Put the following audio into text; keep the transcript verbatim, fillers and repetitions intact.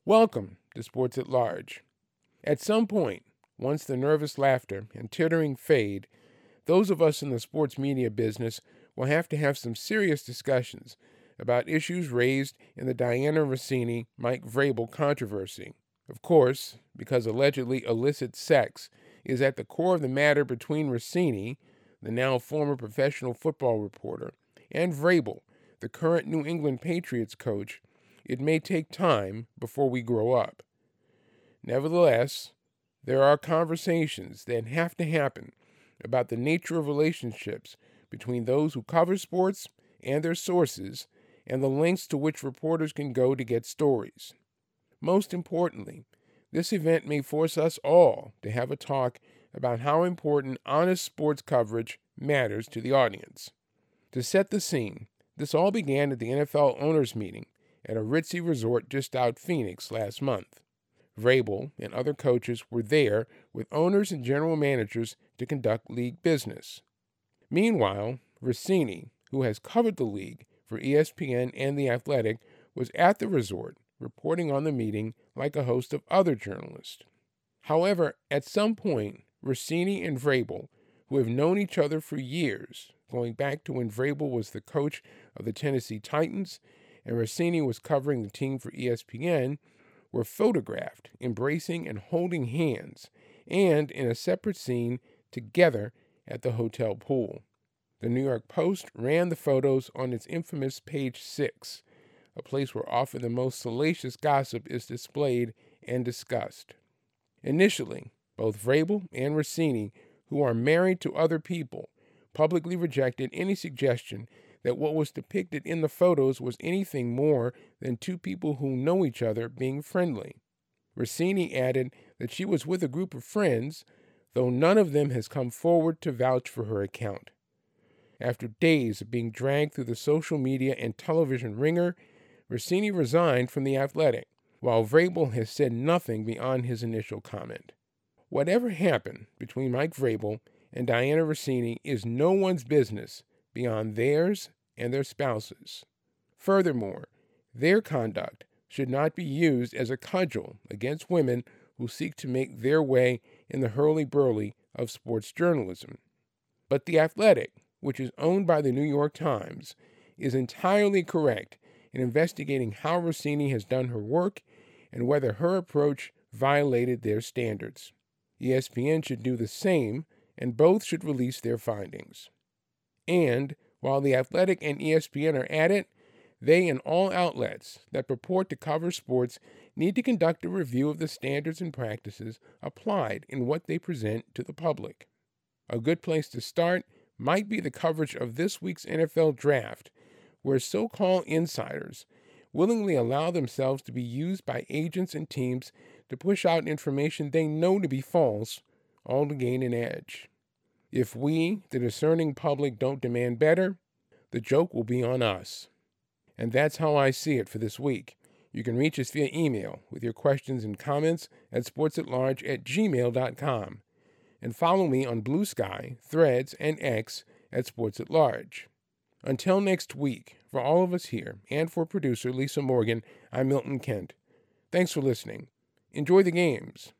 Welcome to Sports at Large. At some point, once the nervous laughter and tittering fade, those of us in the sports media business will have to have some serious discussions about issues raised in the Dianna Russini Mike Vrabel controversy. Of course, because allegedly illicit sex is at the core of the matter between Russini, the now former professional football reporter, and Vrabel, the current New England Patriots coach, it may take time before we grow up. Nevertheless, there are conversations that have to happen about the nature of relationships between those who cover sports and their sources, and the lengths to which reporters can go to get stories. Most importantly, this event may force us all to have a talk about how important honest sports coverage matters to the audience. To set the scene, this all began at the N F L owners' meeting at a ritzy resort just out Phoenix last month. Vrabel and other coaches were there with owners and general managers to conduct league business. Meanwhile, Russini, who has covered the league for E S P N and The Athletic, was at the resort reporting on the meeting like a host of other journalists. However, at some point, Russini and Vrabel, who have known each other for years, going back to when Vrabel was the coach of the Tennessee Titans and Russini was covering the team for E S P N, were photographed embracing and holding hands, and in a separate scene together at the hotel pool. The New York Post ran the photos on its infamous page six, a place where often the most salacious gossip is displayed and discussed. Initially, both Vrabel and Russini, who are married to other people, publicly rejected any suggestion that what was depicted in the photos was anything more than two people who know each other being friendly. Russini added that she was with a group of friends, though none of them has come forward to vouch for her account. After days of being dragged through the social media and television ringer, Russini resigned from The Athletic, while Vrabel has said nothing beyond his initial comment. Whatever happened between Mike Vrabel and Dianna Russini is no one's business beyond theirs and their spouses. Furthermore, their conduct should not be used as a cudgel against women who seek to make their way in the hurly-burly of sports journalism. But The Athletic, which is owned by the New York Times, is entirely correct in investigating how Russini has done her work and whether her approach violated their standards. E S P N should do the same, and both should release their findings. And while The Athletic and E S P N are at it, they and all outlets that purport to cover sports need to conduct a review of the standards and practices applied in what they present to the public. A good place to start might be the coverage of this week's N F L draft, where so-called insiders willingly allow themselves to be used by agents and teams to push out information they know to be false, all to gain an edge. If we, the discerning public, don't demand better, the joke will be on us. And that's how I see it for this week. You can reach us via email with your questions and comments at sportsatlarge at gmail dot com. And follow me on Blue Sky, Threads, and X at Sports at Large. Until next week, for all of us here, and for producer Lisa Morgan, I'm Milton Kent. Thanks for listening. Enjoy the games.